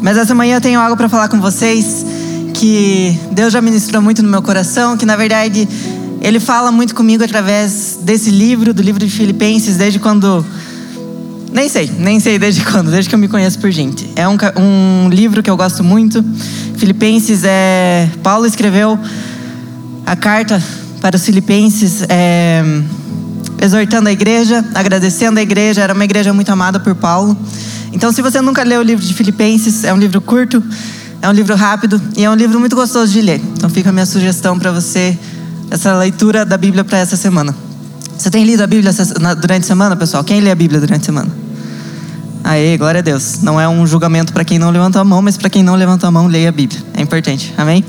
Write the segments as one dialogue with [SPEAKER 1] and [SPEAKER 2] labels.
[SPEAKER 1] Mas essa manhã eu tenho algo para falar com vocês que Deus já ministrou muito no meu coração, que na verdade Ele fala muito comigo através desse livro, do livro de Filipenses, desde quando... Nem sei desde quando, desde que eu me conheço por gente. É um livro que eu gosto muito. Filipenses Paulo escreveu a carta para os Filipenses, exortando a igreja, agradecendo a igreja. Era uma igreja muito amada por Paulo. Então, se você nunca leu o livro de Filipenses, é um livro curto, é um livro rápido e é um livro muito gostoso de ler. Então, fica a minha sugestão para você, essa leitura da Bíblia para essa semana. Você tem lido a Bíblia durante a semana, pessoal? Quem lê a Bíblia durante a semana? Aê, glória a Deus. Não é um julgamento para quem não levantou a mão, mas para quem não levantou a mão, leia a Bíblia. É importante, amém?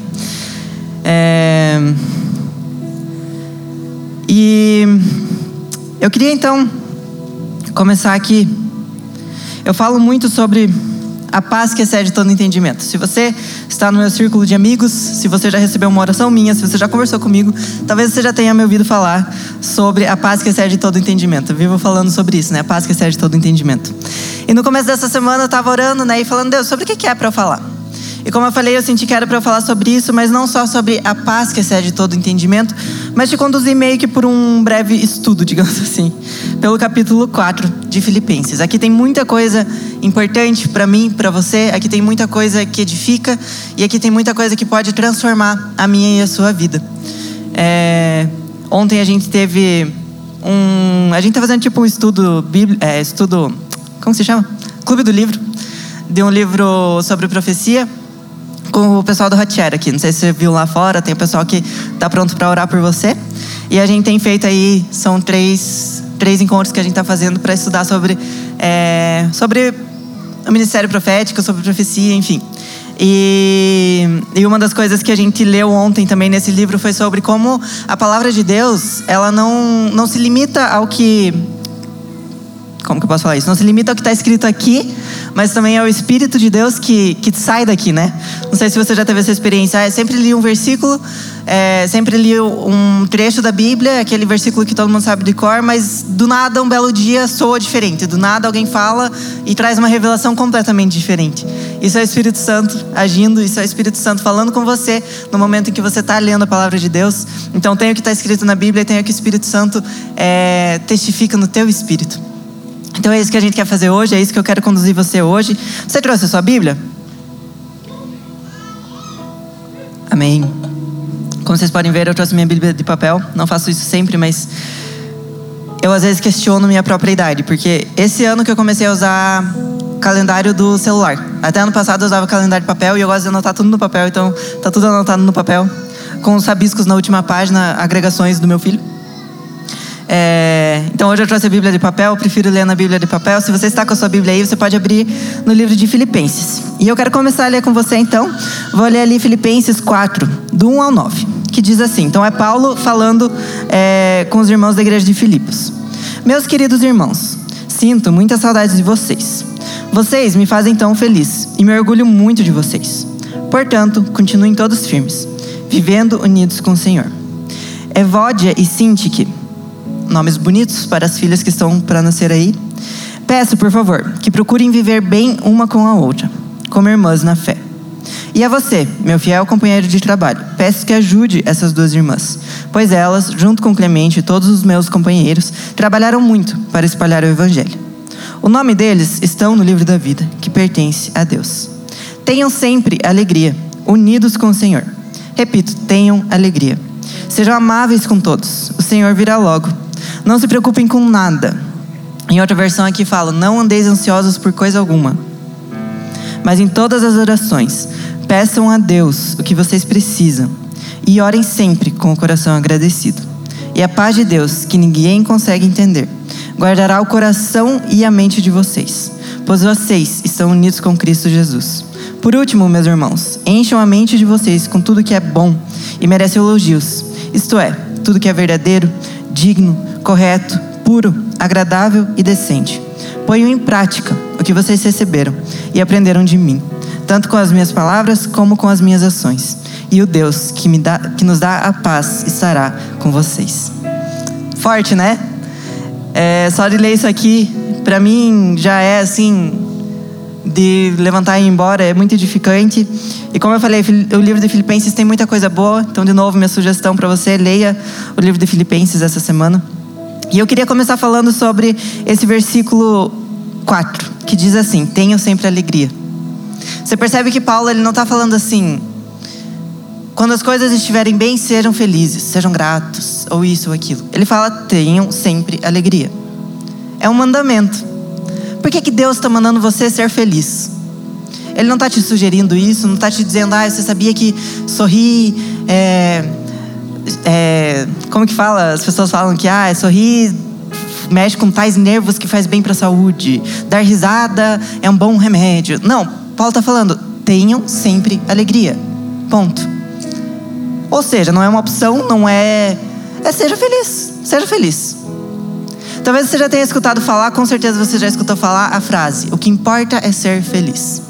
[SPEAKER 1] E eu queria então começar aqui. Eu falo muito sobre a paz que excede todo entendimento. Se você está no meu círculo de amigos, se você já recebeu uma oração minha, se você já conversou comigo, talvez você já tenha me ouvido falar sobre a paz que excede todo entendimento. Eu vivo falando sobre isso, né? A paz que excede todo entendimento. E no começo dessa semana eu estava orando, né? E falando, Deus, sobre o que é para eu falar? E como eu falei, eu senti que era para eu falar sobre isso, mas não só sobre a paz que excede todo entendimento, mas te conduzir meio que por um breve estudo, digamos assim, pelo capítulo 4 de Filipenses. Aqui tem muita coisa importante para mim, para você. Aqui tem muita coisa que edifica e aqui tem muita coisa que pode transformar a minha e a sua vida. Ontem a gente teve a gente tá fazendo tipo um estudo, como se chama? Clube do Livro, de um livro sobre profecia, com o pessoal do Hotshare aqui. Não sei se você viu lá fora, tem o pessoal que está pronto para orar por você. E a gente tem feito aí, são três encontros que a gente está fazendo para estudar sobre o ministério profético, sobre profecia, enfim. E uma das coisas que a gente leu ontem também nesse livro foi sobre como a palavra de Deus, ela não se limita ao que... Como que eu posso falar isso? Não se limita ao que está escrito aqui, mas também é o Espírito de Deus que sai daqui, né? Não sei se você já teve essa experiência. Eu sempre li um versículo, sempre li um trecho da Bíblia, aquele versículo que todo mundo sabe de cor, mas do nada, um belo dia, soa diferente. Do nada, alguém fala e traz uma revelação completamente diferente. Isso é o Espírito Santo agindo, isso é o Espírito Santo falando com você no momento em que você está lendo a palavra de Deus. Então, tem o que está escrito na Bíblia e tem o que o Espírito Santo testifica no teu espírito. Então é isso que a gente quer fazer hoje, é isso que eu quero conduzir você hoje. Você trouxe a sua Bíblia? Amém. Como vocês podem ver, eu trouxe minha Bíblia de papel. Não faço isso sempre, mas eu às vezes questiono minha própria idade, porque esse ano que eu comecei a usar calendário do celular. Até ano passado eu usava calendário de papel e eu gosto de anotar tudo no papel, então tá tudo anotado no papel, com os rabiscos na última página, agregações do meu filho. Então hoje eu trouxe a Bíblia de papel, eu prefiro ler na Bíblia de papel. Se você está com a sua Bíblia aí, você pode abrir no livro de Filipenses. E eu quero começar a ler com você então. Vou ler ali Filipenses 4, do 1 ao 9, que diz assim. Então é Paulo falando com os irmãos da igreja de Filipos. Meus queridos irmãos, sinto muitas saudades de vocês. Vocês me fazem tão feliz e me orgulho muito de vocês. Portanto, continuem todos firmes, vivendo unidos com o Senhor. Evódia e Sintique, nomes bonitos para as filhas que estão para nascer aí. Peço, por favor, que procurem viver bem uma com a outra, como irmãs na fé. E a você, meu fiel companheiro de trabalho, peço que ajude essas duas irmãs, pois elas, junto com Clemente e todos os meus companheiros, trabalharam muito para espalhar o Evangelho. O nome deles estão no livro da vida, que pertence a Deus. Tenham sempre alegria, unidos com o Senhor. Repito, tenham alegria. Sejam amáveis com todos, o Senhor virá logo. Não se preocupem com nada. Em outra versão aqui fala, não andeis ansiosos por coisa alguma. Mas em todas as orações, peçam a Deus o que vocês precisam. E orem sempre com o coração agradecido. E a paz de Deus, que ninguém consegue entender, guardará o coração e a mente de vocês, pois vocês estão unidos com Cristo Jesus. Por último, meus irmãos, encham a mente de vocês com tudo que é bom e merece elogios. Isto é, tudo que é verdadeiro, digno, correto, puro, agradável e decente. Ponham em prática o que vocês receberam e aprenderam de mim, tanto com as minhas palavras como com as minhas ações. E o Deus que nos dá a paz estará com vocês. Forte, né? Só de ler isso aqui, para mim já é assim, de levantar e ir embora, é muito edificante. E como eu falei, o livro de Filipenses tem muita coisa boa. Então, de novo, minha sugestão para você, leia o livro de Filipenses essa semana. E eu queria começar falando sobre esse versículo 4, que diz assim: tenham sempre alegria. Você percebe que Paulo, ele não está falando assim: quando as coisas estiverem bem, sejam felizes, sejam gratos, ou isso ou aquilo. Ele fala: tenham sempre alegria. É um mandamento. Por que Deus está mandando você ser feliz? Ele não está te sugerindo isso, não está te dizendo: você sabia que sorrir como que fala? As pessoas falam que sorrir mexe com tais nervos que faz bem para a saúde. Dar risada é um bom remédio. Não, Paulo está falando: tenham sempre alegria. Ponto. Ou seja, não é uma opção, não é seja feliz. Seja feliz. Talvez você já tenha escutado falar, com certeza você já escutou falar a frase: o que importa é ser feliz.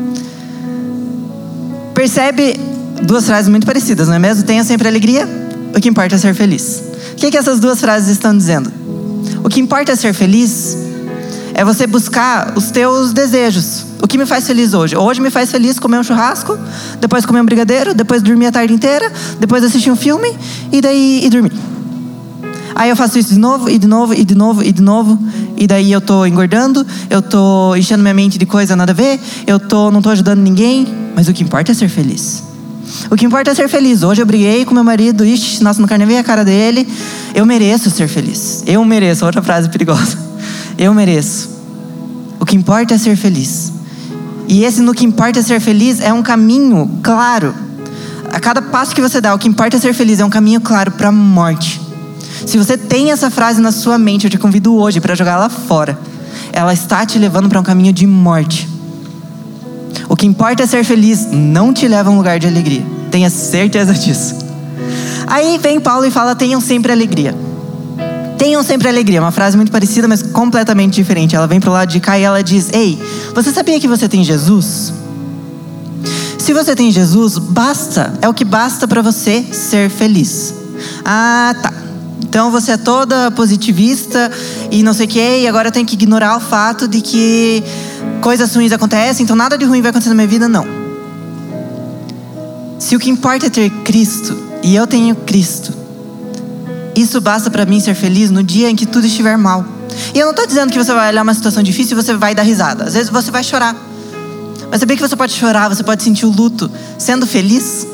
[SPEAKER 1] Percebe duas frases muito parecidas, não é mesmo? Tenha sempre alegria, o que importa é ser feliz. O que essas duas frases estão dizendo? O que importa é ser feliz é você buscar os teus desejos. O que me faz feliz hoje? Hoje me faz feliz comer um churrasco, depois comer um brigadeiro, depois dormir a tarde inteira, depois assistir um filme e daí dormir. Aí eu faço isso de novo, e de novo, e de novo, e de novo. E daí eu tô engordando, eu tô enchendo minha mente de coisa nada a ver, não tô ajudando ninguém. Mas o que importa é ser feliz. O que importa é ser feliz. Hoje eu briguei com meu marido, nossa, não quero nem ver a cara dele. Eu mereço ser feliz. Eu mereço, outra frase perigosa. Eu mereço. O que importa é ser feliz. E esse no que importa é ser feliz é um caminho claro. A cada passo que você dá, o que importa é ser feliz, é um caminho claro para a morte. Se você tem essa frase na sua mente, eu te convido hoje para jogar ela fora. Ela está te levando para um caminho de morte. O que importa é ser feliz, não te leva a um lugar de alegria. Tenha certeza disso. Aí vem Paulo e fala: tenham sempre alegria. Tenham sempre alegria. Uma frase muito parecida, mas completamente diferente. Ela vem pro lado de cá e ela diz: ei, você sabia que você tem Jesus? Se você tem Jesus, basta. É o que basta para você ser feliz. Ah, tá. Então você é toda positivista e não sei o que, e agora eu tenho que ignorar o fato de que coisas ruins acontecem, então nada de ruim vai acontecer na minha vida, não. Se o que importa é ter Cristo, e eu tenho Cristo, isso basta para mim ser feliz no dia em que tudo estiver mal. E eu não estou dizendo que você vai olhar uma situação difícil e você vai dar risada. Às vezes você vai chorar. Mas sabia que você pode chorar, você pode sentir o luto sendo feliz?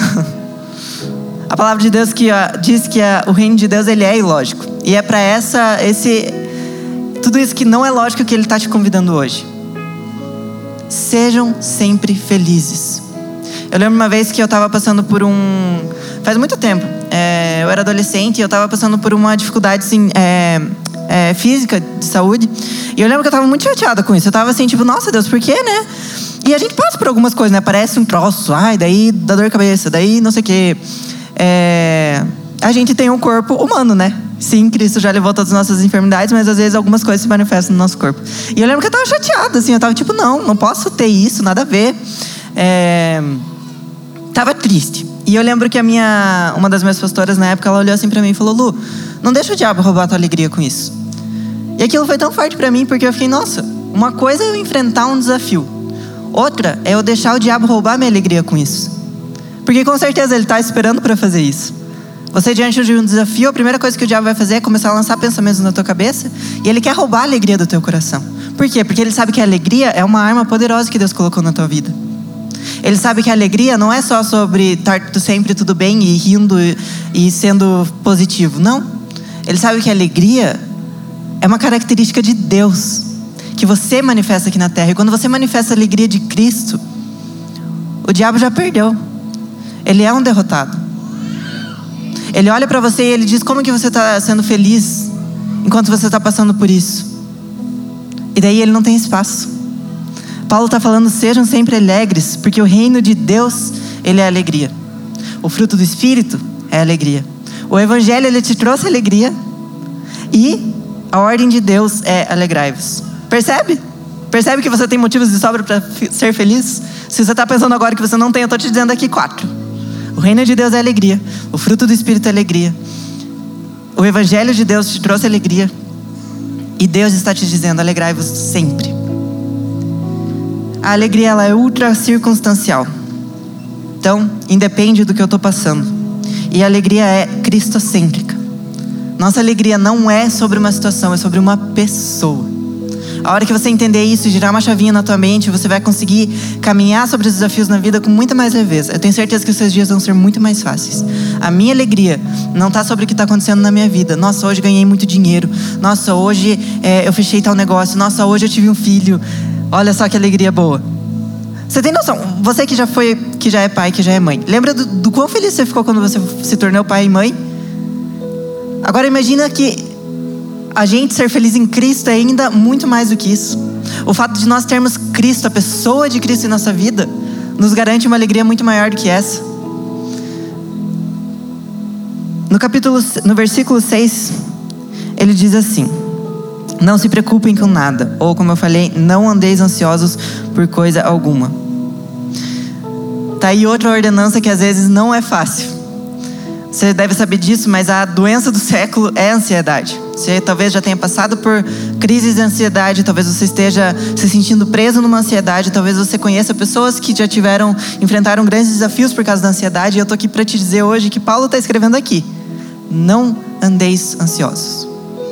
[SPEAKER 1] A palavra de Deus diz que o reino de Deus, ele é ilógico. E é para tudo isso que não é lógico que ele está te convidando hoje. Sejam sempre felizes. Eu lembro uma vez que eu estava passando por faz muito tempo. Eu era adolescente e eu estava passando por uma dificuldade assim, física, de saúde. E eu lembro que eu estava muito chateada com isso. Eu estava assim, tipo, nossa Deus, por quê, né? E a gente passa por algumas coisas, né? Parece um troço, daí dá dor de cabeça, daí não sei o quê. A gente tem um corpo humano, né? Sim, Cristo já levou todas as nossas enfermidades, mas às vezes algumas coisas se manifestam no nosso corpo. E eu lembro que eu tava chateada, assim, eu tava tipo, não posso ter isso, nada a ver. Tava triste. E eu lembro que uma das minhas pastoras na época, ela olhou assim pra mim e falou: Lu, não deixa o diabo roubar a tua alegria com isso. E aquilo foi tão forte pra mim, porque eu fiquei, nossa, uma coisa é eu enfrentar um desafio, outra é eu deixar o diabo roubar a minha alegria com isso. Porque com certeza ele está esperando para fazer isso. Você diante de um desafio, a primeira coisa que o diabo vai fazer é começar a lançar pensamentos na tua cabeça. E ele quer roubar a alegria do teu coração. Por quê? Porque ele sabe que a alegria é uma arma poderosa que Deus colocou na tua vida. Ele sabe que a alegria não é só sobre estar sempre tudo bem e rindo e sendo positivo. Não. Ele sabe que a alegria é uma característica de Deus, que você manifesta aqui na terra. E quando você manifesta a alegria de Cristo, o diabo já perdeu. Ele é um derrotado. Ele olha para você e ele diz: como que você está sendo feliz enquanto você está passando por isso? E daí ele não tem espaço. Paulo está falando: sejam sempre alegres, porque o reino de Deus, ele é alegria. O fruto do Espírito é alegria. O Evangelho, ele te trouxe alegria. E a ordem de Deus é alegrai-vos. Percebe? Percebe que você tem motivos de sobra para ser feliz? Se você está pensando agora que você não tem, eu estou te dizendo aqui 4. O reino de Deus é alegria. O fruto do Espírito é alegria. O Evangelho de Deus te trouxe alegria. E Deus está te dizendo: alegrai-vos sempre. a alegria ela é ultra circunstancial. Então, independe do que eu estou passando. E a alegria é cristocêntrica. Nossa alegria não é sobre uma situação, é sobre uma pessoa. A hora que você entender isso e girar uma chavinha na tua mente, você vai conseguir caminhar sobre os desafios na vida com muita mais leveza. Eu tenho certeza que os seus dias vão ser muito mais fáceis. A minha alegria não está sobre o que está acontecendo na minha vida. Nossa, hoje ganhei muito dinheiro. Nossa, hoje eu fechei tal negócio. Nossa, hoje eu tive um filho. Olha só que alegria boa. Você tem noção? Você que já é pai, que já é mãe. Lembra do quão feliz você ficou quando você se tornou pai e mãe? Agora imagina que a gente ser feliz em Cristo é ainda muito mais do que isso. O fato de nós termos Cristo, a pessoa de Cristo em nossa vida, nos garante uma alegria muito maior do que essa. No versículo 6, ele diz assim: não se preocupem com nada, ou como eu falei, não andeis ansiosos por coisa alguma. Tá aí outra ordenança que às vezes não é fácil. Você deve saber disso, mas a doença do século é a ansiedade. Você talvez já tenha passado por crises de ansiedade, talvez você esteja se sentindo preso numa ansiedade, talvez você conheça pessoas que já enfrentaram grandes desafios por causa da ansiedade. E eu estou aqui para te dizer hoje que Paulo está escrevendo aqui: não andeis ansiosos.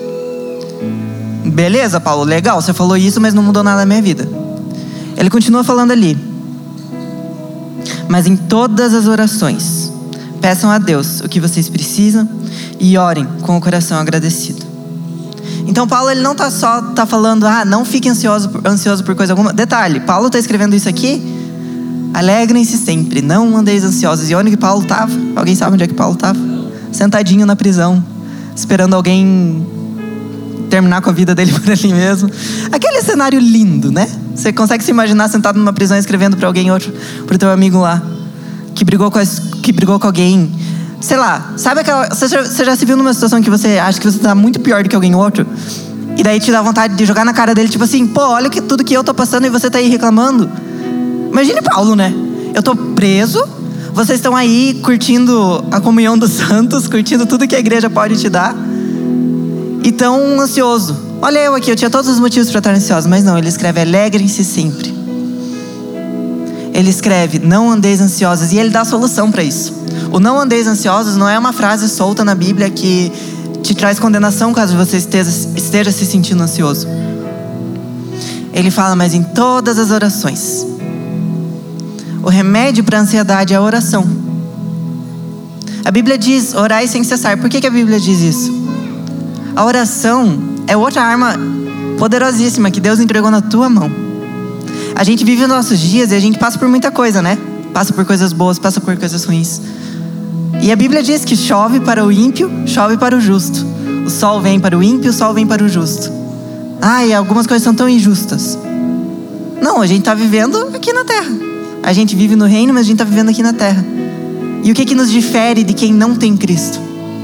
[SPEAKER 1] Beleza, Paulo, legal, você falou isso, mas não mudou nada na minha vida. Ele continua falando ali: mas em todas as orações peçam a Deus o que vocês precisam e orem com o coração agradecido. Então Paulo ele não está só falando, não fique ansioso por coisa alguma. Detalhe, Paulo está escrevendo isso aqui: alegrem-se sempre, não andeis ansiosos. E onde que Paulo estava? Alguém sabe onde é que Paulo estava? Sentadinho na prisão, esperando alguém terminar com a vida dele por ali mesmo. Aquele cenário lindo, né? Você consegue se imaginar sentado numa prisão escrevendo para alguém outro, para o teu amigo lá, que brigou com alguém. Sei lá, sabe aquela... Você já se viu numa situação que você acha que você tá muito pior do que alguém outro? E daí te dá vontade de jogar na cara dele, tipo assim: pô, olha tudo que eu tô passando e você tá aí reclamando. Imagine Paulo, né? Eu tô preso, vocês estão aí curtindo a comunhão dos santos, curtindo tudo que a igreja pode te dar, e tão ansioso. Olha eu aqui, eu tinha todos os motivos para estar ansioso, mas não, ele escreve: alegrem-se sempre. Ele escreve: não andeis ansiosos, e ele dá a solução para isso. O não andeis ansiosos não é uma frase solta na Bíblia que te traz condenação caso você esteja se sentindo ansioso. Ele fala: mas em todas as orações. O remédio para a ansiedade é a oração. A Bíblia diz: orai sem cessar. Por que a Bíblia diz isso? A oração é outra arma poderosíssima que Deus entregou na tua mão. A gente vive os nossos dias e a gente passa por muita coisa, né? Passa por coisas boas, passa por coisas ruins. E a Bíblia diz que chove para o ímpio, chove para o justo. O sol vem para o ímpio, o sol vem para o justo. E algumas coisas são tão injustas. Não, a gente está vivendo aqui na terra. A gente vive no reino, mas a gente está vivendo aqui na terra. E o que nos difere de quem não tem Cristo?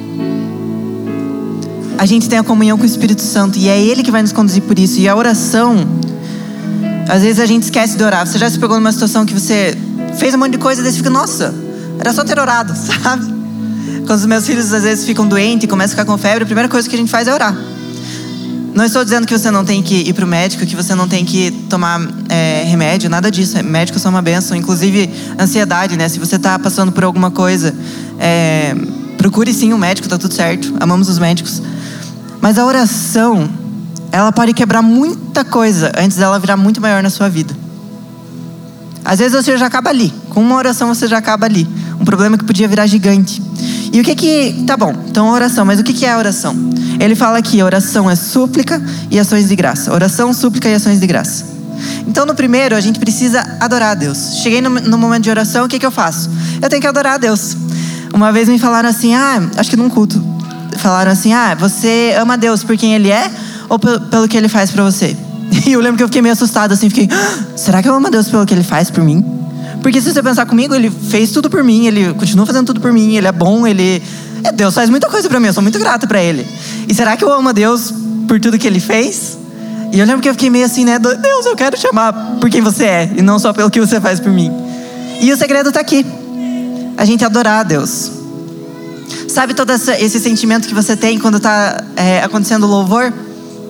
[SPEAKER 1] A gente tem a comunhão com o Espírito Santo, e é Ele que vai nos conduzir por isso. E a oração, às vezes a gente esquece de orar. Você já se pegou numa situação que você fez um monte de coisa e daí você fica: nossa, era só ter orado, sabe? Quando os meus filhos às vezes ficam doentes e começam a ficar com febre, a primeira coisa que a gente faz é orar. Não estou dizendo que você não tem que ir para o médico, que você não tem que tomar remédio, nada disso. Médicos são uma bênção, inclusive ansiedade, né? Se você está passando por alguma coisa, procure sim um médico, tá tudo certo. Amamos os médicos. Mas a oração, ela pode quebrar muita coisa antes dela virar muito maior na sua vida. Às vezes você já acaba ali. Com uma oração você já acaba ali. Um problema que podia virar gigante. E o que... Tá bom, então oração. Mas o que é a oração? Ele fala aqui: a oração é súplica e ações de graça. Oração, súplica e ações de graça. Então no primeiro a gente precisa adorar a Deus. Cheguei no momento de oração, o que eu faço? Eu tenho que adorar a Deus. Uma vez me falaram assim, acho que num culto, falaram assim: você ama a Deus por quem Ele é ou pelo que Ele faz pra você? E eu lembro que eu fiquei meio assustado assim, será que eu amo a Deus pelo que Ele faz por mim? Porque se você pensar comigo, Ele fez tudo por mim, Ele continua fazendo tudo por mim, Ele é bom, Deus faz muita coisa pra mim, eu sou muito grato pra Ele. E será que eu amo a Deus por tudo que Ele fez? E eu lembro que eu fiquei meio assim, né? Deus, eu quero te amar por quem você é, e não só pelo que você faz por mim. E o segredo tá aqui: a gente adorar a Deus. Sabe todo esse sentimento que você tem quando tá acontecendo o louvor?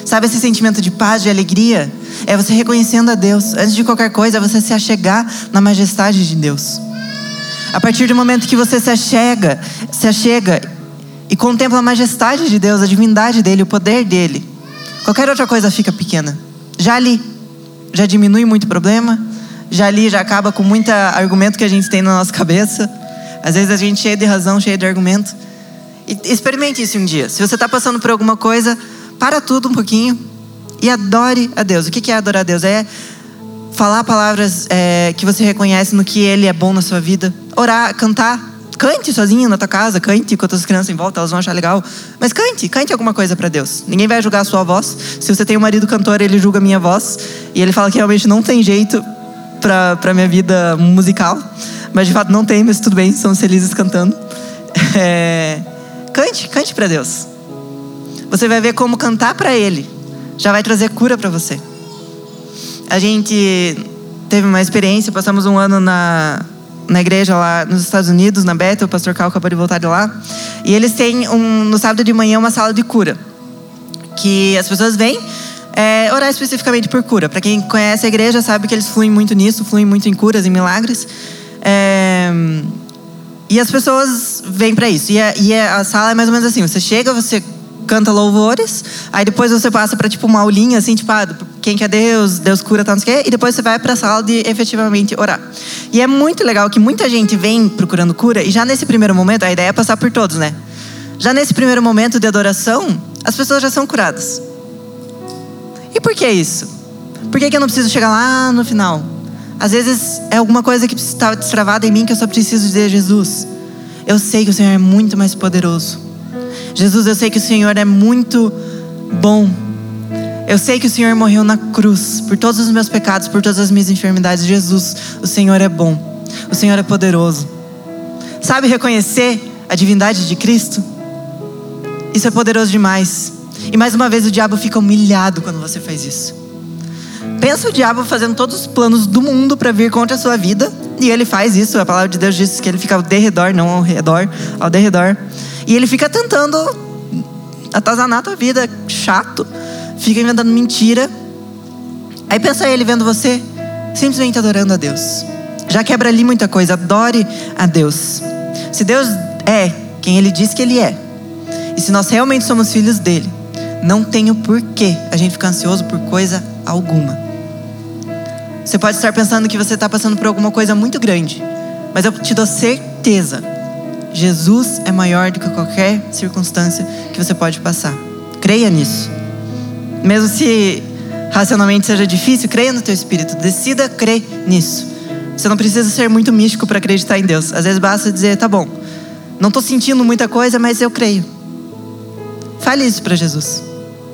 [SPEAKER 1] Sabe esse sentimento de paz, de alegria? É você reconhecendo a Deus. Antes de qualquer coisa, é você se achegar na majestade de Deus. A partir do momento que você se achega e contempla a majestade de Deus, a divindade dele, o poder dele, qualquer outra coisa fica pequena. Já ali, já diminui muito problema. Já ali, já acaba com muito argumento que a gente tem na nossa cabeça. Às vezes a gente é cheio de razão, cheio de argumento. E experimente isso um dia. Se você está passando por alguma coisa, para tudo um pouquinho e adore a Deus. O que é adorar a Deus? É falar palavras que você reconhece no que Ele é bom na sua vida. Orar, cantar. Cante sozinho na tua casa, cante com outras crianças em volta, elas vão achar legal. Mas cante alguma coisa para Deus. Ninguém vai julgar a sua voz. Se você tem um marido cantor, ele julga a minha voz. E ele fala que realmente não tem jeito para minha vida musical. Mas de fato não tem, mas tudo bem, somos felizes cantando. Cante para Deus. Você vai ver como cantar para Ele já vai trazer cura para você. A gente teve uma experiência, passamos um ano na igreja lá nos Estados Unidos, na Bethel. O pastor Cal acabou de voltar de lá. E eles têm no sábado de manhã uma sala de cura, que as pessoas vêm orar especificamente por cura. Para quem conhece a igreja sabe que eles fluem muito nisso, fluem muito em curas, em milagres. E as pessoas vêm para isso. E a sala é mais ou menos assim: você chega, você canta louvores, aí depois você passa para tipo uma aulinha assim, tipo, quem que é Deus, Deus cura, tal, não sei o quê, e depois você vai para a sala de efetivamente orar. E é muito legal que muita gente vem procurando cura, e já nesse primeiro momento, a ideia é passar por todos, né? Já nesse primeiro momento de adoração, as pessoas já são curadas. E por que isso? Por que eu não preciso chegar lá no final? Às vezes é alguma coisa que está destravada em mim, que eu só preciso dizer: Jesus, eu sei que o Senhor é muito mais poderoso. Jesus, eu sei que o Senhor é muito bom. Eu sei que o Senhor morreu na cruz por todos os meus pecados, por todas as minhas enfermidades. Jesus, o Senhor é bom. O Senhor é poderoso. Sabe reconhecer a divindade de Cristo? Isso é poderoso demais. E mais uma vez o diabo fica humilhado quando você faz isso. Pensa o diabo fazendo todos os planos do mundo para vir contra a sua vida. E ele faz isso. A palavra de Deus diz que ele fica ao derredor, não ao redor, ao derredor. E ele fica tentando atazanar a tua vida, chato. Fica inventando mentira. Aí pensa ele vendo você simplesmente adorando a Deus. Já quebra ali muita coisa. Adore a Deus. Se Deus é quem Ele diz que Ele é, e se nós realmente somos filhos dEle, não tem o porquê a gente ficar ansioso por coisa alguma. Você pode estar pensando que você está passando por alguma coisa muito grande, mas eu te dou certeza: Jesus é maior do que qualquer circunstância que você pode passar. Creia nisso. Mesmo se racionalmente seja difícil, creia no teu espírito. Decida crer nisso. Você não precisa ser muito místico para acreditar em Deus. Às vezes basta dizer: tá bom, não estou sentindo muita coisa, mas eu creio. Fale isso para Jesus.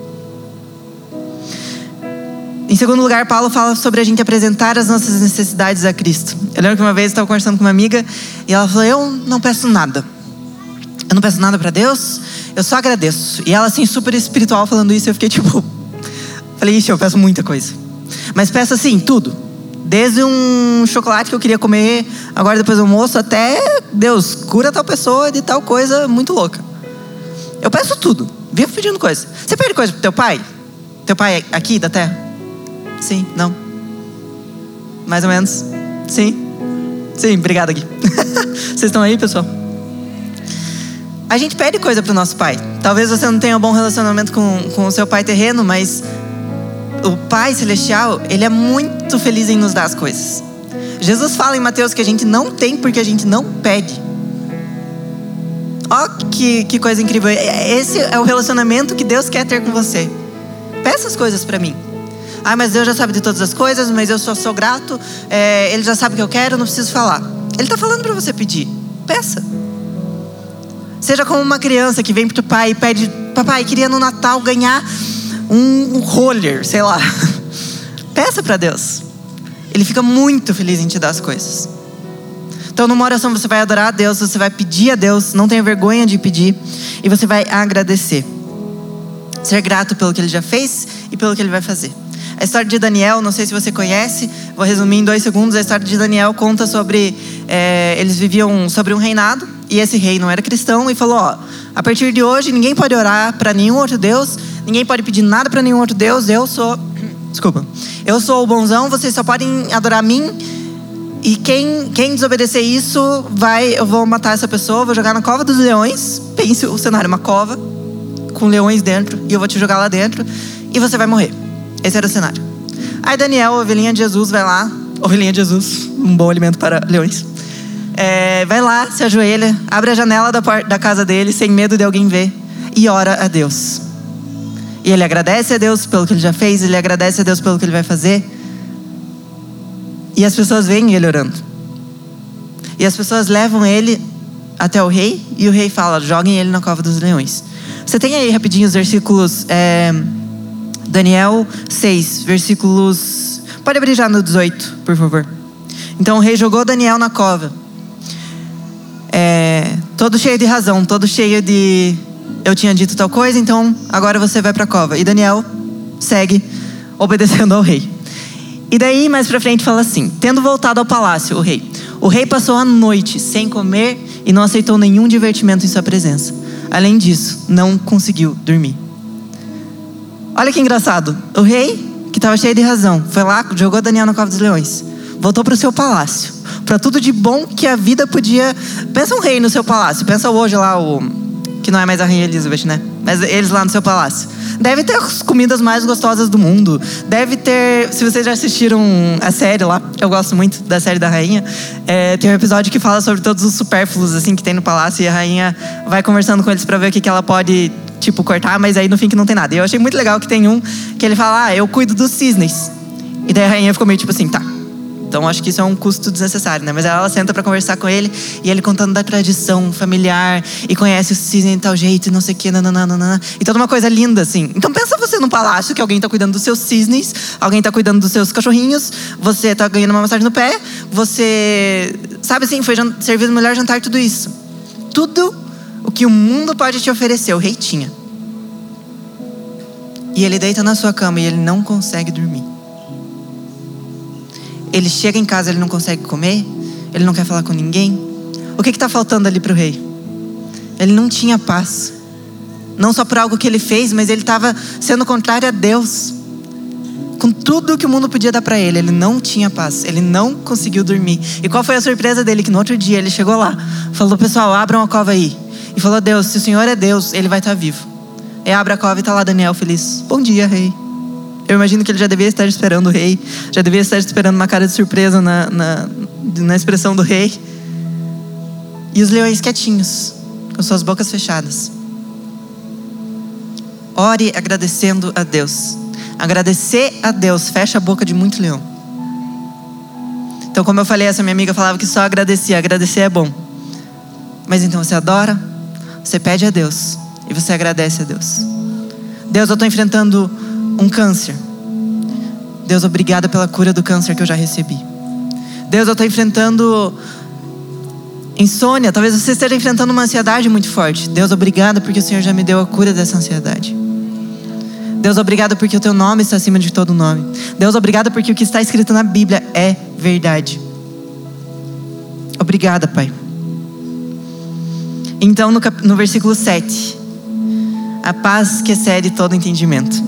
[SPEAKER 1] Em segundo lugar, Paulo fala sobre a gente apresentar as nossas necessidades a Cristo. Eu lembro que uma vez eu estava conversando com uma amiga e ela falou: eu não peço nada. Eu não peço nada para Deus, eu só agradeço. E ela assim, super espiritual, falando isso, eu fiquei tipo... Falei: ixi, eu peço muita coisa. Mas peço assim, tudo. Desde um chocolate que eu queria comer agora depois do almoço, até Deus, cura tal pessoa de tal coisa muito louca. Eu peço tudo, vivo pedindo coisa. Você pede coisa pro teu pai? Teu pai é aqui da terra? Sim, não? Mais ou menos? Sim? Sim, obrigado aqui. Vocês estão aí, pessoal? A gente pede coisa pro nosso pai. Talvez você não tenha um bom relacionamento com o seu pai terreno, mas o Pai Celestial, Ele é muito feliz em nos dar as coisas. Jesus fala em Mateus que a gente não tem porque a gente não pede. Ó, que coisa incrível. Esse é o relacionamento que Deus quer ter com você. Peça as coisas pra mim. Ah, mas Deus já sabe de todas as coisas, mas eu só sou grato. Ele já sabe o que eu quero, não preciso falar. Ele está falando para você pedir. Peça. Seja como uma criança que vem pro pai e pede: papai, queria no Natal ganhar um roller, sei lá. Peça para Deus. Ele fica muito feliz em te dar as coisas. Então numa oração você vai adorar a Deus, você vai pedir a Deus, não tenha vergonha de pedir, e você vai agradecer. Ser grato pelo que Ele já fez e pelo que Ele vai fazer. A história de Daniel, não sei se você conhece, vou resumir em 2 segundos. A história de Daniel conta sobre... eles viviam sobre um reinado, e esse rei não era cristão, e falou: ó, a partir de hoje ninguém pode orar para nenhum outro Deus, ninguém pode pedir nada para nenhum outro Deus, eu sou o bonzão, vocês só podem adorar a mim. E quem desobedecer isso, eu vou matar essa pessoa, vou jogar na cova dos leões. Pense o cenário, uma cova com leões dentro, e eu vou te jogar lá dentro e você vai morrer. Esse era o cenário. Aí Daniel, ovelhinha de Jesus, vai lá. Ovelhinha de Jesus, um bom alimento para leões. Vai lá, se ajoelha, abre a janela da casa dele, sem medo de alguém ver, e ora a Deus. E ele agradece a Deus pelo que ele já fez, ele agradece a Deus pelo que ele vai fazer. E as pessoas veem ele orando. E as pessoas levam ele até o rei, e o rei fala, joguem ele na cova dos leões. Você tem aí rapidinho os versículos, Daniel 6, versículos... Pode abrir já no 18, por favor. Então o rei jogou Daniel na cova. Todo cheio de razão, todo cheio de... Eu tinha dito tal coisa, então agora você vai para a cova. E Daniel segue obedecendo ao rei. E daí, mais pra frente, fala assim: tendo voltado ao palácio, o rei passou a noite sem comer e não aceitou nenhum divertimento em sua presença. Além disso, não conseguiu dormir. Olha que engraçado. O rei, que estava cheio de razão, foi lá, jogou Daniel na cova dos leões. Voltou para o seu palácio. Para tudo de bom que a vida podia... Pensa um rei no seu palácio. Pensa hoje lá, que não é mais a rainha Elizabeth, né? Mas eles lá no seu palácio. Deve ter as comidas mais gostosas do mundo. Deve ter... Se vocês já assistiram a série lá, eu gosto muito da série da rainha, tem um episódio que fala sobre todos os supérfluos assim, que tem no palácio. E a rainha vai conversando com eles para ver o que ela pode, cortar. Mas aí no fim que não tem nada. E eu achei muito legal que tem um que ele fala: eu cuido dos cisnes. E daí a rainha ficou meio assim, tá. Então acho que isso é um custo desnecessário, né? Mas ela senta pra conversar com ele, e ele contando da tradição familiar, e conhece o cisne de tal jeito, e não sei o que, nananana. E toda uma coisa linda, assim. Então pensa você num palácio, que alguém tá cuidando dos seus cisnes, alguém tá cuidando dos seus cachorrinhos, você tá ganhando uma massagem no pé, você... Sabe assim, foi servido o melhor jantar, tudo isso. Tudo o que o mundo pode te oferecer, o rei tinha. E ele deita na sua cama e ele não consegue dormir. Ele chega em casa, ele não consegue comer, ele não quer falar com ninguém. O que está faltando ali para o rei? Ele não tinha paz. Não só por algo que ele fez, mas ele estava sendo contrário a Deus. Com tudo que o mundo podia dar para ele, ele não tinha paz. Ele não conseguiu dormir. E qual foi a surpresa dele? Que no outro dia ele chegou lá, falou: pessoal, abram a cova aí. E falou: Deus, se o Senhor é Deus, ele vai estar vivo. E abre a cova e está lá Daniel feliz. Bom dia, rei. Eu imagino que ele já devia estar esperando o rei. Já devia estar esperando uma cara de surpresa na expressão do rei. E os leões quietinhos, com suas bocas fechadas. Ore agradecendo a Deus. Agradecer a Deus fecha a boca de muito leão. Então, como eu falei, essa minha amiga falava que só agradecia. Agradecer é bom. Mas então você adora, você pede a Deus e você agradece a Deus. Deus, eu estou enfrentando um câncer. Deus, obrigada pela cura do câncer que eu já recebi. Deus, eu estou enfrentando insônia. Talvez você esteja enfrentando uma ansiedade muito forte. Deus, obrigada porque o Senhor já me deu a cura dessa ansiedade. Deus, obrigada porque o teu nome está acima de todo nome. Deus, obrigada porque o que está escrito na Bíblia é verdade. Obrigada, Pai. Então no versículo 7, a paz que excede todo entendimento.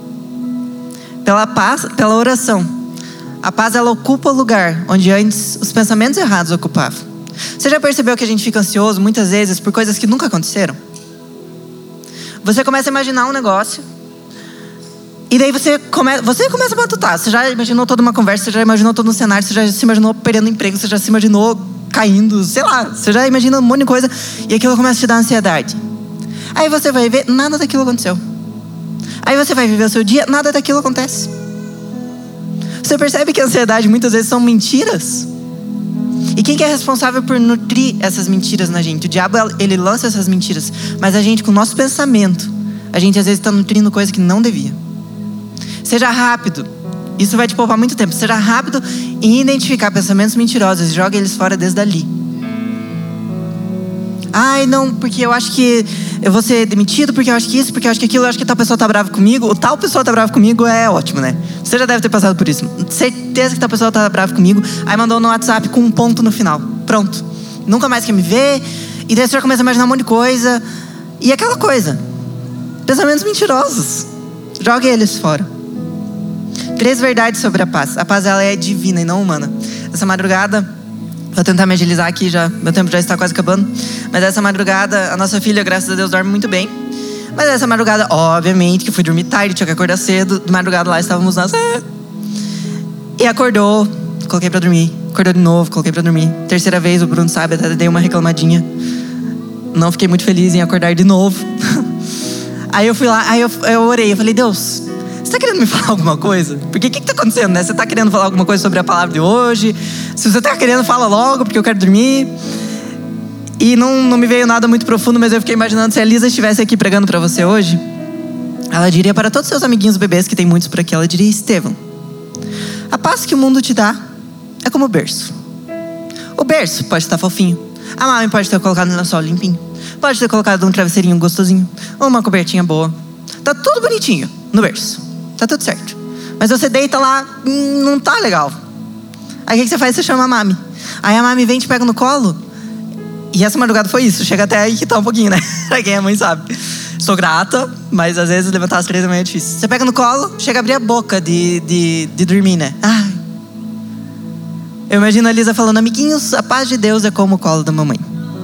[SPEAKER 1] Pela oração, a paz, ela ocupa o lugar onde antes os pensamentos errados ocupavam. Você já percebeu que a gente fica ansioso muitas vezes por coisas que nunca aconteceram? Você começa a imaginar um negócio, e daí você começa a matutar. Você já imaginou toda uma conversa, você já imaginou todo um cenário, você já se imaginou perdendo emprego, você já se imaginou caindo, sei lá, você já imagina um monte de coisa, e aquilo começa a te dar ansiedade. Aí você vai ver, nada daquilo aconteceu. Aí você vai viver o seu dia, nada daquilo acontece. Você percebe que a ansiedade muitas vezes são mentiras? E quem que é responsável por nutrir essas mentiras na gente? O diabo, ele lança essas mentiras, mas a gente, com o nosso pensamento, a gente às vezes está nutrindo coisa que não devia. Seja rápido, isso vai te poupar muito tempo. Seja rápido em identificar pensamentos mentirosos e joga eles fora desde ali. Ai, não, porque eu acho que eu vou ser demitido, porque eu acho que isso, porque eu acho que aquilo, eu acho que tal pessoa tá brava comigo. O tal pessoa tá brava comigo é ótimo, né? Você já deve ter passado por isso. Certeza que tal pessoa tá brava comigo. Aí mandou no WhatsApp com um ponto no final. Pronto. Nunca mais quer me ver. E daí você já começa a imaginar um monte de coisa. E aquela coisa. Pensamentos mentirosos. Jogue eles fora. 3 verdades sobre a paz. A paz, ela é divina e não humana. Essa madrugada, vou tentar me agilizar aqui já, meu tempo já está quase acabando. Mas essa madrugada, a nossa filha, graças a Deus, dorme muito bem. Mas essa madrugada, obviamente, que eu fui dormir tarde, tinha que acordar cedo. De madrugada lá estávamos nós. E acordou, coloquei pra dormir. Acordou de novo, coloquei pra dormir. 3ª vez, o Bruno sabe, até dei uma reclamadinha. Não fiquei muito feliz em acordar de novo. Aí eu fui lá, aí eu orei, eu falei, Deus, você tá querendo me falar alguma coisa? Porque o que tá acontecendo, né? Você tá querendo falar alguma coisa sobre a palavra de hoje? Se você tá querendo, fala logo, porque eu quero dormir. E não me veio nada muito profundo, mas eu fiquei imaginando se a Elisa estivesse aqui pregando pra você hoje, ela diria para todos os seus amiguinhos bebês, que tem muitos por aqui, ela diria, Estevão, a paz que o mundo te dá é como o berço. O berço pode estar fofinho. A mãe pode ter colocado no lençol limpinho. Pode ter colocado um travesseirinho gostosinho. Ou uma cobertinha boa. Tá tudo bonitinho no berço. Tá tudo certo. Mas você deita lá, não tá legal. Aí o que você faz? Você chama a mami. Aí a mami vem, te pega no colo. E essa madrugada foi isso. Chega até a irritar um pouquinho, né? Pra quem é mãe sabe. Sou grata, mas às vezes levantar às 3 da manhã é difícil. Você pega no colo, chega a abrir a boca de dormir, né? Ai. Eu imagino a Lisa falando, amiguinhos, a paz de Deus é como o colo da mamãe.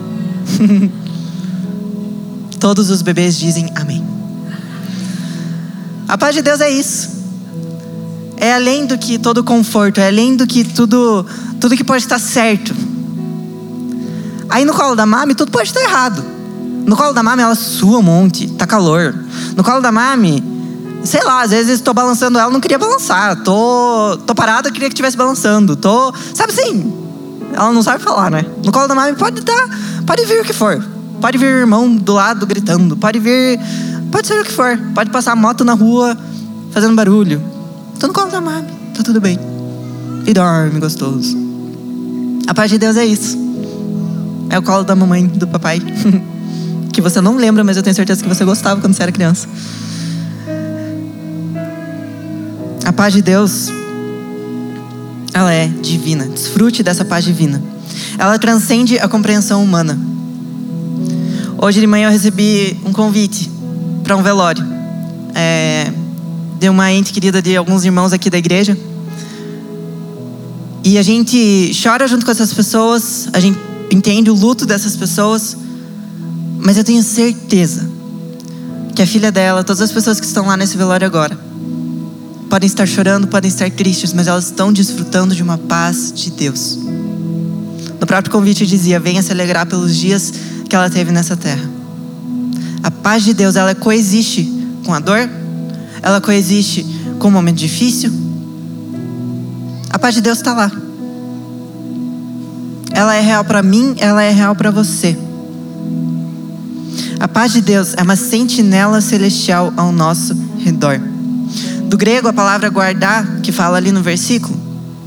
[SPEAKER 1] Todos os bebês dizem amém. A paz de Deus é isso. É além do que todo conforto, é além do que tudo que pode estar certo. Aí no colo da mami, tudo pode estar errado. No colo da mami, ela sua um monte, tá calor. No colo da mami, sei lá, às vezes tô balançando ela, não queria balançar. Tô parada, queria que estivesse balançando. Sabe assim, ela não sabe falar, né? No colo da mami pode vir o que for. Pode vir o irmão do lado gritando. Pode ser o que for. Pode passar a moto na rua fazendo barulho. Tô no colo da mami, tá tudo bem. E dorme gostoso. A paz de Deus é isso. É o colo da mamãe, do papai. Que você não lembra, mas eu tenho certeza que você gostava quando você era criança. A paz de Deus, ela é divina. Desfrute dessa paz divina. Ela transcende a compreensão humana. Hoje de manhã eu recebi um convite para um velório. De uma ente querida de alguns irmãos aqui da igreja. E a gente chora junto com essas pessoas. A gente entende o luto dessas pessoas. Mas eu tenho certeza que a filha dela, todas as pessoas que estão lá nesse velório agora, podem estar chorando, podem estar tristes, mas elas estão desfrutando de uma paz de Deus. No próprio convite dizia, venha se alegrar pelos dias que ela teve nessa terra. A paz de Deus, ela coexiste com a dor, ela coexiste com um momento difícil. A paz de Deus está lá. Ela é real para mim, ela é real para você. A paz de Deus é uma sentinela celestial ao nosso redor. Do grego, a palavra guardar, que fala ali no versículo,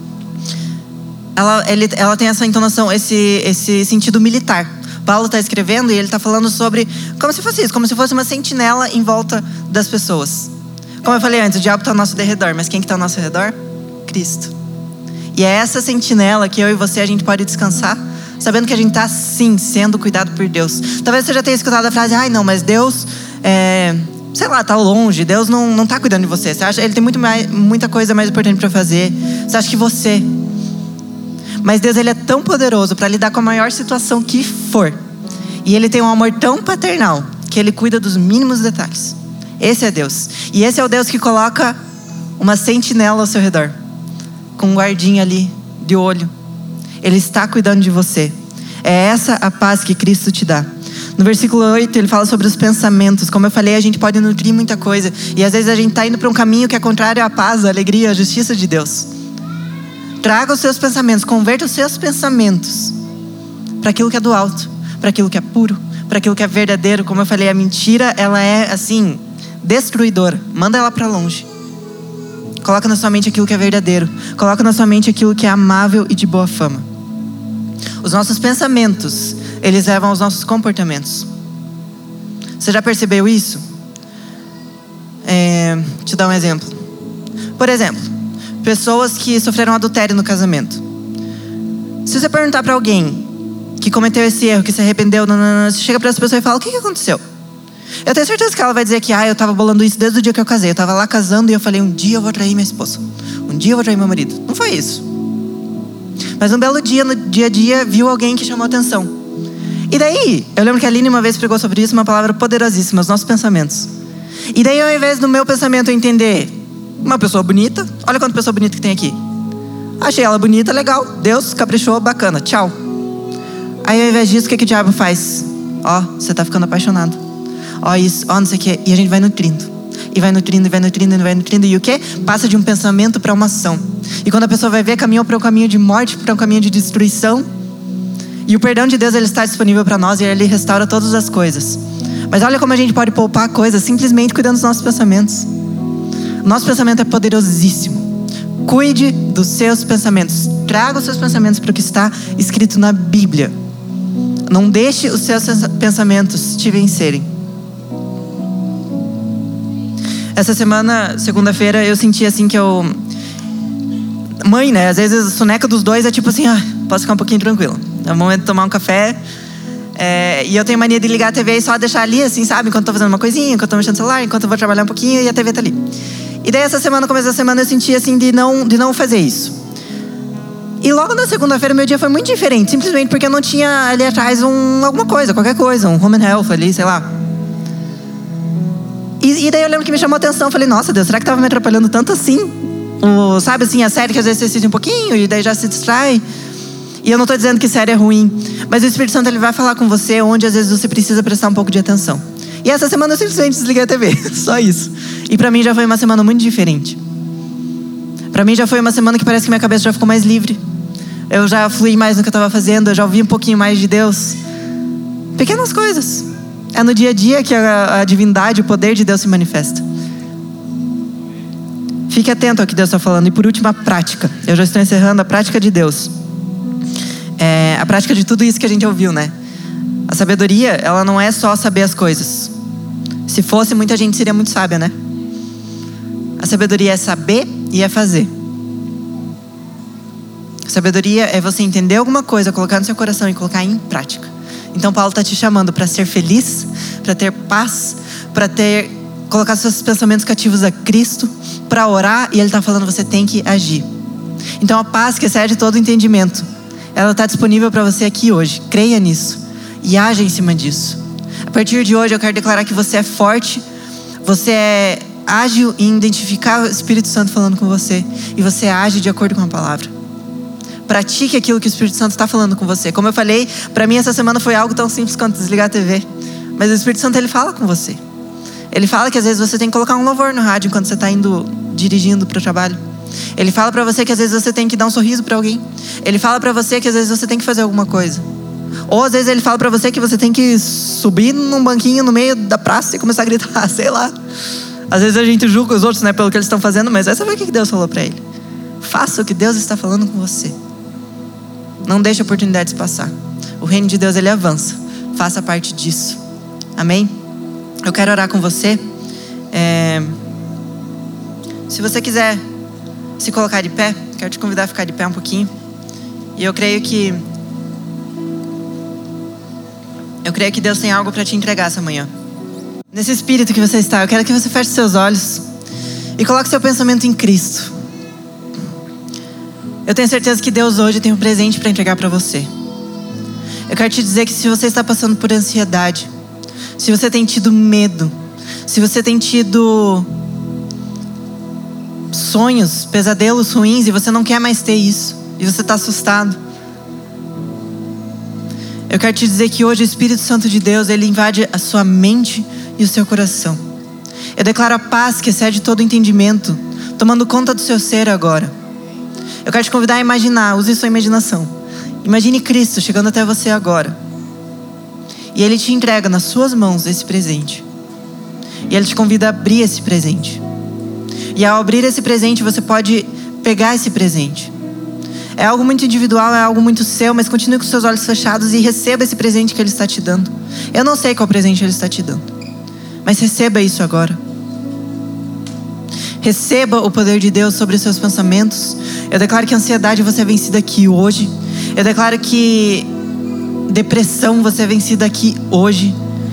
[SPEAKER 1] ela tem essa entonação, esse sentido militar. Paulo está escrevendo e ele está falando sobre, como se fosse isso, como se fosse uma sentinela em volta das pessoas. Como eu falei antes, o diabo está ao nosso derredor, mas quem que está ao nosso redor? Cristo. E é essa sentinela que eu e você, a gente pode descansar, sabendo que a gente está sim, sendo cuidado por Deus. Talvez você já tenha escutado a frase, ai não, mas Deus, sei lá, está longe, Deus não está cuidando de você. Você acha, ele tem muita coisa mais importante para fazer. Você acha que você... Mas Deus, ele é tão poderoso para lidar com a maior situação que for. E ele tem um amor tão paternal que ele cuida dos mínimos detalhes. Esse é Deus. E esse é o Deus que coloca uma sentinela ao seu redor, com um guardinha ali de olho. Ele está cuidando de você. É essa a paz que Cristo te dá. No versículo 8 ele fala sobre os pensamentos. Como eu falei, a gente pode nutrir muita coisa. E às vezes a gente está indo para um caminho que é contrário à paz, à alegria, à justiça de Deus. Traga os seus pensamentos, converta os seus pensamentos para aquilo que é do alto, para aquilo que é puro, para aquilo que é verdadeiro. Como eu falei, a mentira, ela é assim, destruidora. Manda ela para longe. Coloca na sua mente aquilo que é verdadeiro. Coloca na sua mente aquilo que é amável e de boa fama. Os nossos pensamentos, eles levam aos nossos comportamentos. Você já percebeu isso? Deixa eu dar um exemplo. Por exemplo, pessoas que sofreram adultério no casamento. Se você perguntar para alguém que cometeu esse erro, que se arrependeu, você chega para essa pessoa e fala, o que aconteceu? Eu tenho certeza que ela vai dizer que eu tava bolando isso desde o dia que eu casei. Eu tava lá casando e eu falei, um dia eu vou trair minha esposa. Um dia eu vou trair meu marido. Não foi isso. Mas um belo dia, no dia a dia, viu alguém que chamou atenção. E daí, eu lembro que a Aline uma vez pregou sobre isso, uma palavra poderosíssima, os nossos pensamentos. E daí, ao invés do meu pensamento eu entender uma pessoa bonita, olha quanta pessoa bonita que tem aqui. Achei ela bonita, legal, Deus caprichou, bacana, tchau. Aí ao invés disso, o que o diabo faz? Você tá ficando apaixonado. Isso, não sei o que. E a gente vai nutrindo. E vai nutrindo, e vai nutrindo, e vai nutrindo. E o que? Passa de um pensamento para uma ação. E quando a pessoa vai ver, caminhou para um caminho de morte, para um caminho de destruição. E o perdão de Deus, ele está disponível para nós e ele restaura todas as coisas. Mas olha como a gente pode poupar coisas simplesmente cuidando dos nossos pensamentos. Nosso pensamento é poderosíssimo. Cuide dos seus pensamentos. Traga os seus pensamentos para o que está escrito na Bíblia. Não deixe os seus pensamentos te vencerem. Essa semana, segunda-feira, eu senti assim que eu... Mãe, né? Às vezes a soneca dos dois é tipo assim, posso ficar um pouquinho tranquilo. É o momento de tomar um café. E eu tenho mania de ligar a TV e só deixar ali, assim, sabe? Enquanto eu tô fazendo uma coisinha, enquanto eu tô mexendo no celular, enquanto eu vou trabalhar um pouquinho e a TV tá ali. E daí essa semana, no começo da semana, eu senti assim de não fazer isso. E logo na segunda-feira, meu dia foi muito diferente. Simplesmente porque eu não tinha ali atrás alguma coisa, qualquer coisa. Um home and health ali, sei lá. E daí eu lembro que me chamou a atenção. Falei, nossa Deus, será que tava me atrapalhando tanto assim? Sabe assim, a série que às vezes você assiste um pouquinho e daí já se distrai. E eu não tô dizendo que série é ruim. Mas o Espírito Santo, ele vai falar com você onde às vezes você precisa prestar um pouco de atenção. E essa semana eu simplesmente desliguei a TV. Só isso. E pra mim já foi uma semana muito diferente. Pra mim já foi uma semana que parece que minha cabeça já ficou mais livre. Eu já fluí mais no que eu tava fazendo. Eu já ouvi um pouquinho mais de Deus. Pequenas coisas. É no dia a dia que a divindade, o poder de Deus se manifesta. Fique atento ao que Deus está falando. E por último, a prática. Eu já estou encerrando a prática de Deus. A prática de tudo isso que a gente ouviu, né? A sabedoria, ela não é só saber as coisas. Se fosse, muita gente seria muito sábia, né? A sabedoria é saber e é fazer. A sabedoria é você entender alguma coisa, colocar no seu coração e colocar em prática. Então Paulo está te chamando para ser feliz, para ter paz, para colocar seus pensamentos cativos a Cristo, para orar, e ele está falando, você tem que agir. Então a paz que excede todo entendimento, ela está disponível para você aqui hoje. Creia nisso e haja em cima disso. A partir de hoje eu quero declarar que você é forte, você é ágil em identificar o Espírito Santo falando com você, e você age de acordo com a palavra. Pratique aquilo que o Espírito Santo está falando com você. Como eu falei, para mim essa semana foi algo tão simples quanto desligar a TV. Mas o Espírito Santo, ele fala com você. Ele fala que às vezes você tem que colocar um louvor no rádio enquanto você está dirigindo para o trabalho. Ele fala para você que às vezes você tem que dar um sorriso para alguém. Ele fala para você que às vezes você tem que fazer alguma coisa. Ou às vezes ele fala para você que você tem que subir num banquinho no meio da praça e começar a gritar, sei lá. Às vezes a gente julga os outros, né, pelo que eles estão fazendo, mas vai saber o que Deus falou para ele. Faça o que Deus está falando com você. Não deixe oportunidades passar. O reino de Deus, ele avança. Faça parte disso. Amém? Eu quero orar com você. Se você quiser se colocar de pé, quero te convidar a ficar de pé um pouquinho. E eu creio que Deus tem algo para te entregar essa manhã. Nesse espírito que você está, eu quero que você feche seus olhos e coloque seu pensamento em Cristo. Eu tenho certeza que Deus hoje tem um presente para entregar para você. Eu quero te dizer que se você está passando por ansiedade, se você tem tido medo, se você tem tido sonhos, pesadelos ruins e você não quer mais ter isso, e você está assustado, eu quero te dizer que hoje o Espírito Santo de Deus, ele invade a sua mente e o seu coração. Eu declaro a paz que excede todo entendimento, tomando conta do seu ser agora. Eu quero te convidar a imaginar, use sua imaginação. Imagine Cristo chegando até você agora. E Ele te entrega nas suas mãos esse presente. E Ele te convida a abrir esse presente. E ao abrir esse presente, você pode pegar esse presente. É algo muito individual, é algo muito seu, mas continue com seus olhos fechados e receba esse presente que Ele está te dando. Eu não sei qual presente Ele está te dando, mas receba isso agora. Receba o poder de Deus sobre os seus pensamentos. Eu declaro que a ansiedade você é vencida aqui hoje. Eu declaro que depressão você é vencida aqui hoje.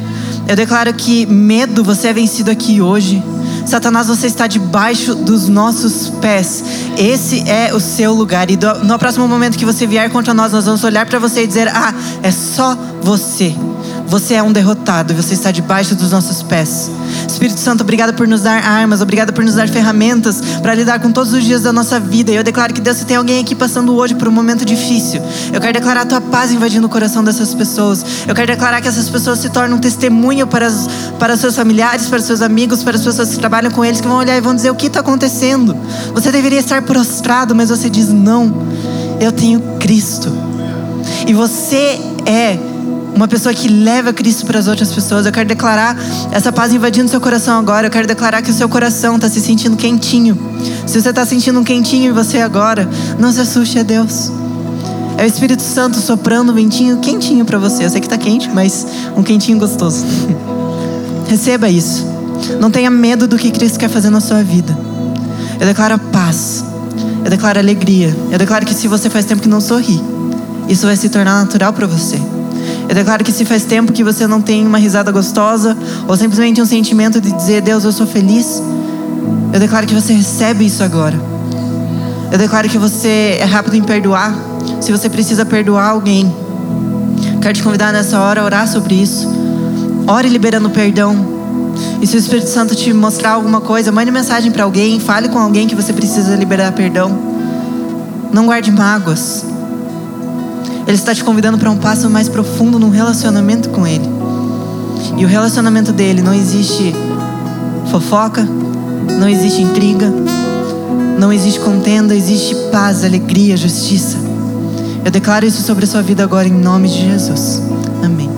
[SPEAKER 1] Eu declaro que medo, você é vencido aqui hoje. Satanás, você está debaixo dos nossos pés. Esse é o seu lugar. E no próximo momento que você vier contra nós, nós vamos olhar para você e dizer: ah, é só você. Você é um derrotado e você está debaixo dos nossos pés. Espírito Santo, obrigado por nos dar armas, obrigado por nos dar ferramentas para lidar com todos os dias da nossa vida. E eu declaro que, Deus, se tem alguém aqui passando hoje por um momento difícil, eu quero declarar a tua paz invadindo o coração dessas pessoas. Eu quero declarar que essas pessoas se tornam um testemunho para os seus familiares, para os seus amigos, para as pessoas que trabalham com eles, que vão olhar e vão dizer: o que está acontecendo? Você deveria estar prostrado, mas você diz: não, eu tenho Cristo. E você é uma pessoa que leva Cristo para as outras pessoas. Eu quero declarar essa paz invadindo seu coração agora. Eu quero declarar que o seu coração está se sentindo quentinho. Se você está sentindo um quentinho em você agora, não se assuste, é Deus. É o Espírito Santo soprando um ventinho quentinho para você. Eu sei que está quente, mas um quentinho gostoso. Receba isso. Não tenha medo do que Cristo quer fazer na sua vida. Eu declaro paz. Eu declaro alegria. Eu declaro que se você faz tempo que não sorri, isso vai se tornar natural para você. Eu declaro que se faz tempo que você não tem uma risada gostosa, ou simplesmente um sentimento de dizer: Deus, eu sou feliz, eu declaro que você recebe isso agora. Eu declaro que você é rápido em perdoar. Se você precisa perdoar alguém, quero te convidar nessa hora a orar sobre isso. Ore liberando perdão. E se o Espírito Santo te mostrar alguma coisa, mande mensagem para alguém, fale com alguém que você precisa liberar perdão. Não guarde mágoas. Ele está te convidando para um passo mais profundo num relacionamento com Ele. E o relacionamento dele não existe fofoca, não existe intriga, não existe contenda, existe paz, alegria, justiça. Eu declaro isso sobre a sua vida agora em nome de Jesus. Amém.